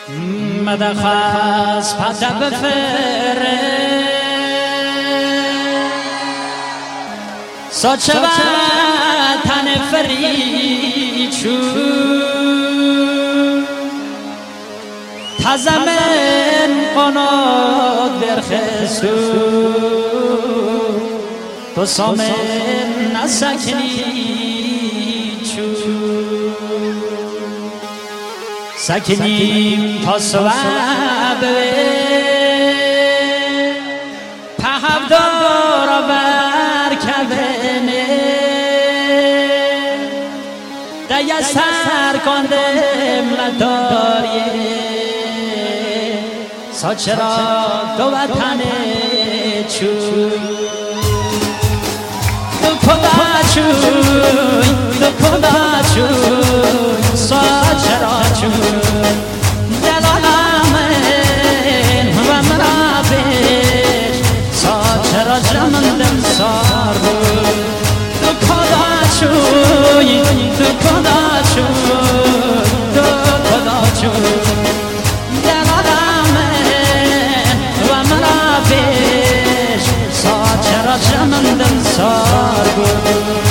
مدخواست پده بفره ساچه و تن فریچو تزمن قنات برخستو تو سامن نسکنی چو سکنیم تا سواب پهب دارا برکبنه دیا سر کندم نداریه ساچه را دو وطنه چون دو کدا چون دو کدا چون ساچه را چون دلالامن و مرابش ساچه را جمندم سار بود دو کدا چون دو کدا چون دو کدا چون جمندم سار بود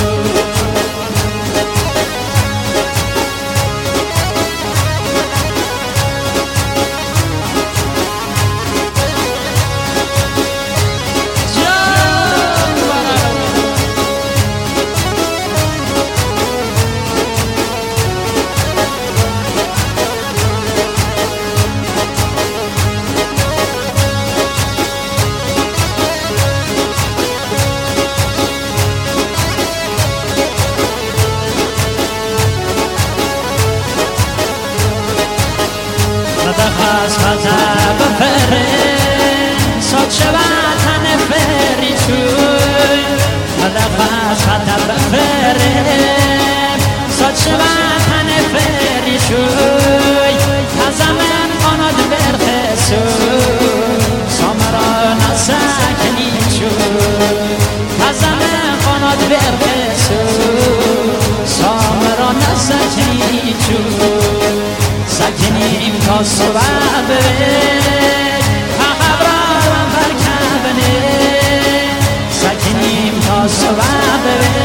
دخواست پده بفره ساچه و تن فری چوی دخواست پده بفره ساچه و تن فری چوی تزمن قنات برخسو سامرا نسکنی چوی تزمن قنات برخسو سامرا نسکنی چوی سکنیم تا صبح بره خبرارم برکبنه سکنیم تا صبح بره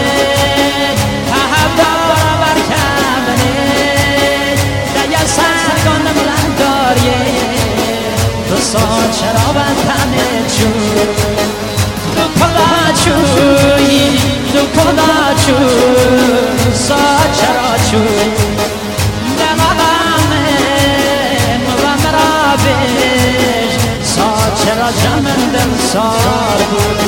خبرارم برکبنه دیا سرگاندم لنداریه تو ساچه را بطنه چون دو کدا چوی دو کدا چون ساچه را چون ساچه را جمندم سار بود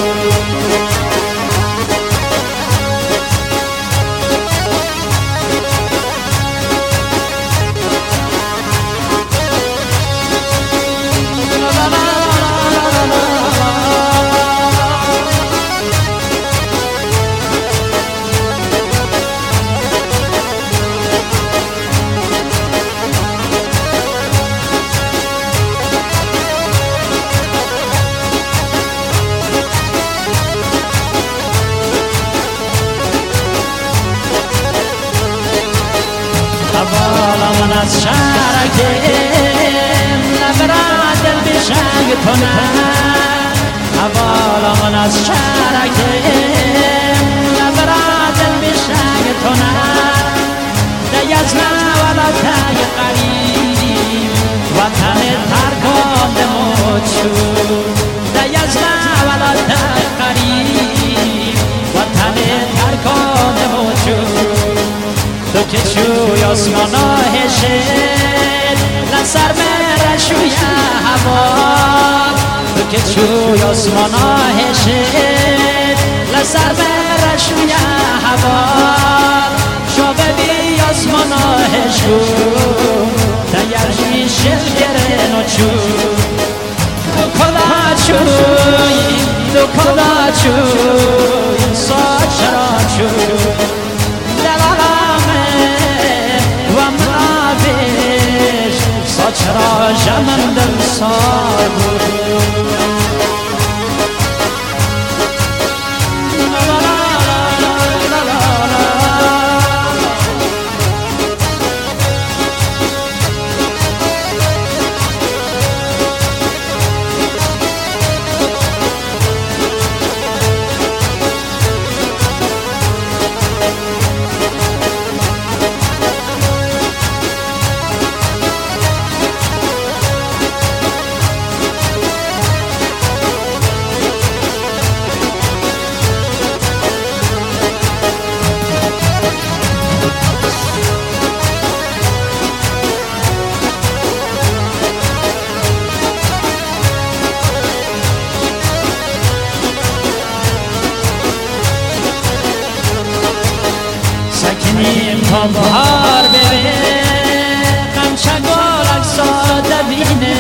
حوالا من از شهرکم نبرد دل بشنگ تو نه حوالا من از شهرکم نبرد دل بشنگ تو نه دیز نه ولا تای قریب وطن ترکان دموچو دیز نه ولا تای قریب وطن ترکان دموچو تو که شوی آسمانا هشت لسر مره شوی هوا تو که شوی آسمانا هشت لسر مره شوی هوا شابه بی آسمانا هشو تیرشی شل گرن و چو دو کدا چوی دو کدا چوی ساچه را چوی ساچه را جمندم سار بود تا بهار ببین قمچه گلک ساده بینه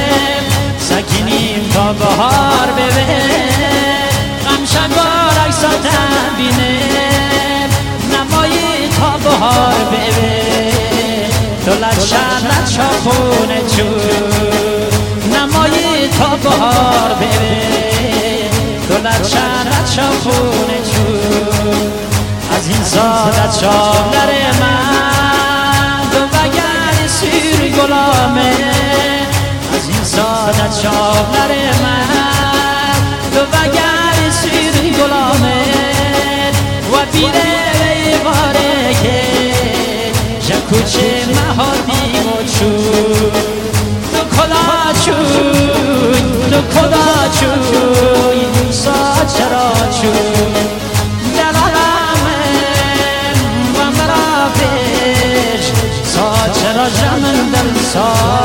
سکنیم تا بهار ببین قمچه گلک ساده بینه نمایی تا بهار ببین تو لچه چاپونه چون نمایی تا بهار ببین تو لچه چاپونه چون از این سادت شاملر من تو وگر سیر گلامه از این سادت شاملر من تو وگر سیر گلامه و بیره باره که جکوچه مهادی و چون تو کلا چون تو کلا چون ساچرا چون چرا جمن دل سا